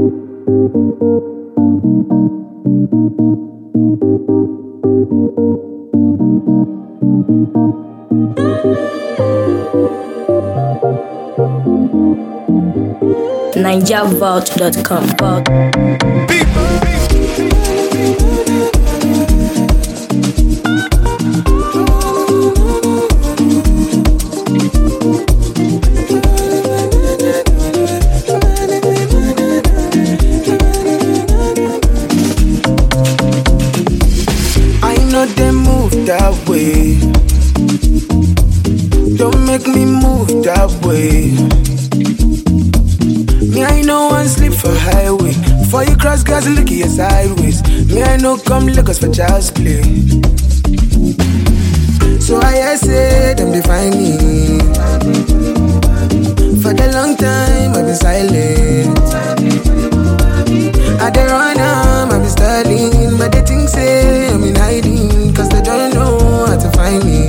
NigerVault.com. I know they move that way. Don't make me move that way. Me, I know one sleep for highway. For you cross gas, look at your sideways. Me, I know come Lagos for child's play. So I say them define me. For the long time I've been silent. I dey run I've been studying, but they think say I'm in hiding, cause they don't know how to find me.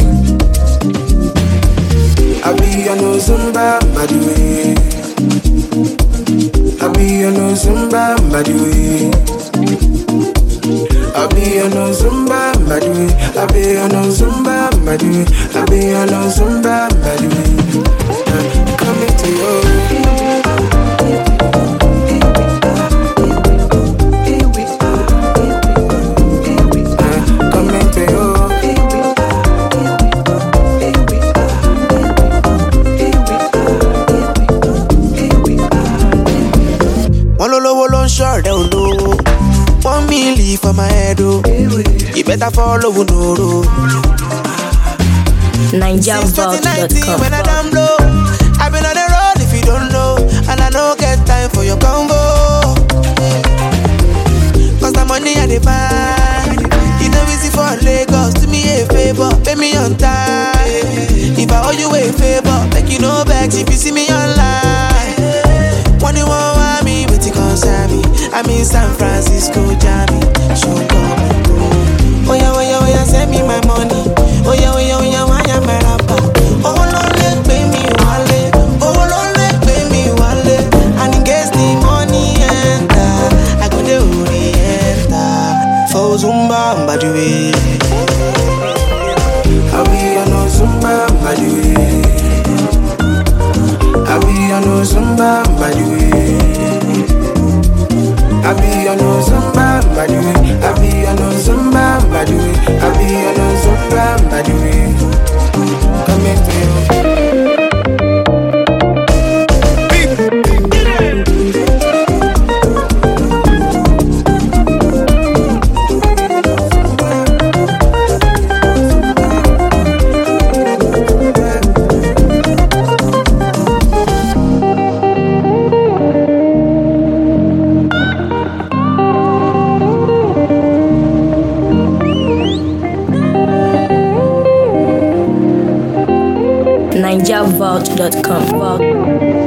I be on no Zumba, by the way. I be on no Zumba, by the way. I be on no Zumba, by the way. I be on no Zumba, by the way. I be on no Zumba, by the way. Coming to you. Short down low, 1 million for my head, oh. You better follow Noro. NigerVault.com. When I damn low, I've been on the road if you don't know, and I don't get time for your combo. Cause the money I demand, you know easy for Lagos. Do me a favor, pay me on time. If I owe you a favor, make you know back if you see me online. When you want me, but you concern me. I'm in San Francisco, Jammy. Show up, oh yeah, send me my money. Oh yeah, why am I rapper? Oh Lord, pay me wale. Oh Lord, pay me wale. And in case the money enter, I go to Orienta. For Zumba, by the way. I be on no Zumba, by the way. I be on no Zumba, by the way. I be on no Zumba, by the way. I be on no Zumba, by the way. I be on no Zumba, by the way. Come into you. NigerVault.com.